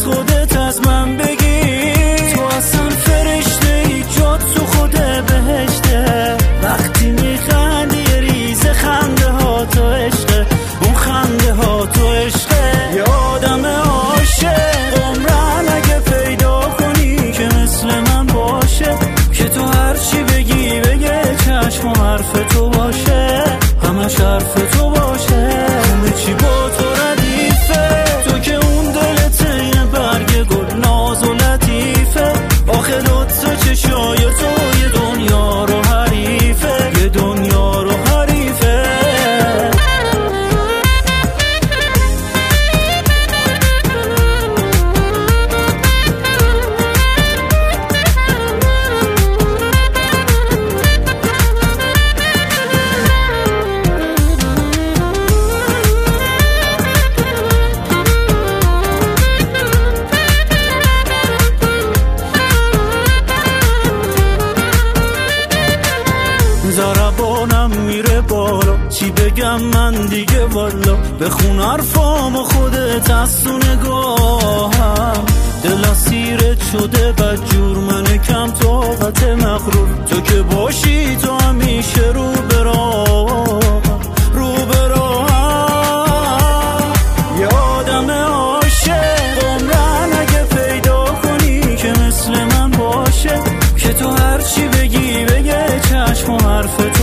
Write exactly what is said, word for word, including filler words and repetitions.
از خودت از من بگی. تو اصلا فرشته ای، جات تو خود بهشته. وقتی میخندی یه ریزه خنده ها تو عشقه، اون خنده ها تو عشقه. یه آدم عاشق عمرن اگه پیدا کنی که مثل من باشه، که تو هرچی بگی بگه چشم و حرف تو باشه، همش حرف تو باشه، همه چی با تو ردیفه. تو که اون دلت این برگ گل ناز و لطیفه، آخه لطف چشای تو یه دنیا رو حریفه، یه دنیا رو حریفه. زربانم میره بالا، چی بگم من دیگه والا. بخون حرفامو خودت از تو نگاهم، دل اسیرت شده بدجور، من کم طاقت مغرور. تو که باشی تو همیشه رو برام، رو برام. یه آدم عاشق عمرن اگه پیدا کنی که مثل من باشه، که تو هرچی بگی بگه چشم و حرف تو